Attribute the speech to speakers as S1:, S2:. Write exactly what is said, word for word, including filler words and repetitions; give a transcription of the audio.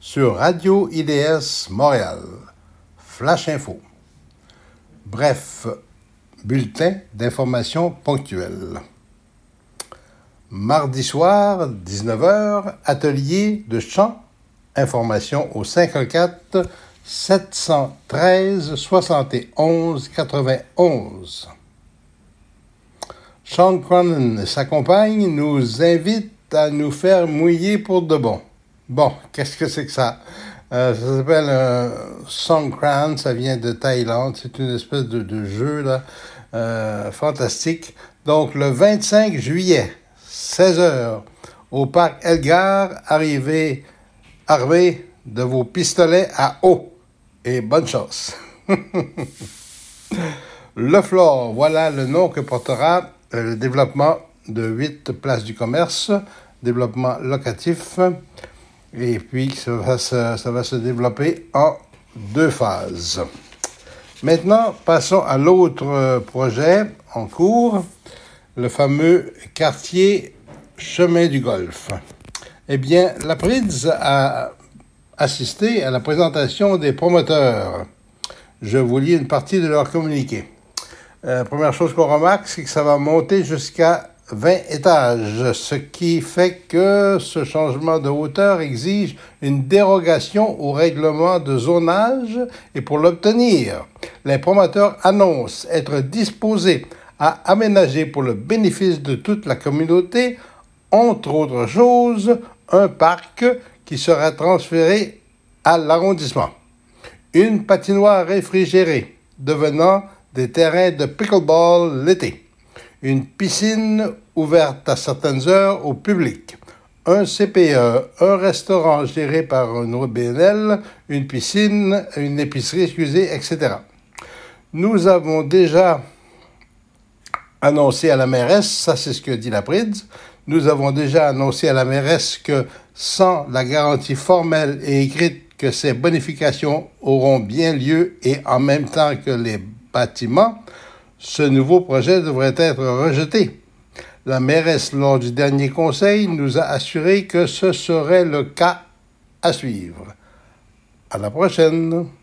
S1: sur Radio I D S Montréal. Flash Info. Bref, bulletin d'information ponctuelle. Mardi soir, dix-neuf heures, atelier de chant. Information au cinq un quatre, sept un trois, soixante et onze, quatre-vingt-onze. Sean Cronin et sa compagne nous invitent à nous faire mouiller pour de bon. Bon, qu'est-ce que c'est que ça? Euh, ça s'appelle un Songkran, ça vient de Thaïlande. C'est une espèce de, de jeu là, euh, fantastique. Donc, le vingt-cinq juillet, seize heures, au parc Elgar, arrivez armés de vos pistolets à eau. Et bonne chance. Le Flore, voilà le nom que portera le développement de huit places du commerce, développement locatif. Et puis, ça va, se, ça va se développer en deux phases. Maintenant, passons à l'autre projet en cours, le fameux quartier Chemin du Golfe. Eh bien, la P R I D S a assisté à la présentation des promoteurs. Je vous lis une partie de leur communiqué. Euh, première chose qu'on remarque, c'est que ça va monter jusqu'à vingt étages, ce qui fait que ce changement de hauteur exige une dérogation au règlement de zonage et pour l'obtenir, les promoteurs annoncent être disposés à aménager pour le bénéfice de toute la communauté, entre autres choses, un parc qui sera transféré à l'arrondissement, une patinoire réfrigérée devenant des terrains de pickleball l'été, une piscine ouverte à certaines heures au public, un C P E, un restaurant géré par un B N L, une piscine, une épicerie, excusez, et cetera. Nous avons déjà annoncé à la mairesse, ça c'est ce que dit la P R I D S, nous avons déjà annoncé à la mairesse que sans la garantie formelle et écrite que ces bonifications auront bien lieu et en même temps que les bâtiments, ce nouveau projet devrait être rejeté. La mairesse, lors du dernier conseil, nous a assuré que ce serait le cas à suivre. À la prochaine!